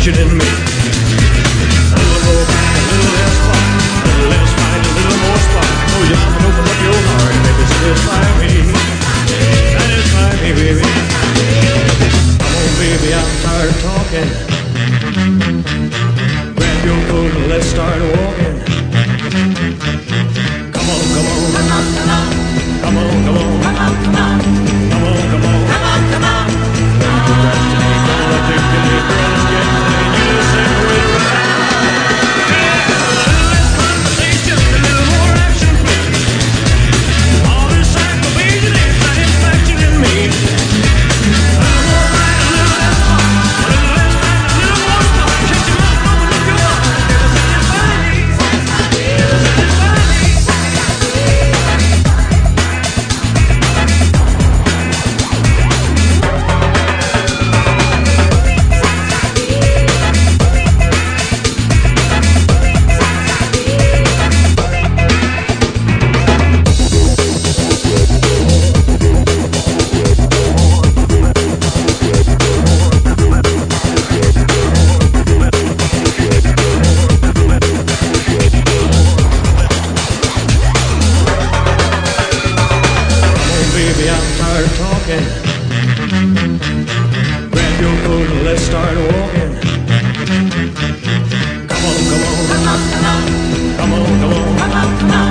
satisfaction in me. A little more fight, a little less fight, a little less fight, a little more spark. Oh, you love and open up your heart and baby, satisfy me. Satisfy me, baby. Come on, baby, I'm tired of talking. Grab your coat and let's start walking. Come on, come on. Come on, come on. Come on, come on. Come on, come on. Come on, come on. Come on, come on. Don't procrastinate, don't articulate, girl, and get clean. You just say the way to ride. Yeah, a little less conversation, a little more action, please. All this aggravation ain't satisfaction in me. A little more fight, a little less fun. A little less fight, a little more spark. Shut your mouth, open up your heart. It'll satisfy me. It'll satisfy me. Baby, I'm tired of talking. Grab your coat and let's start walking. Come on, come on. Come on, come on. Come on, come on. Come on, come on.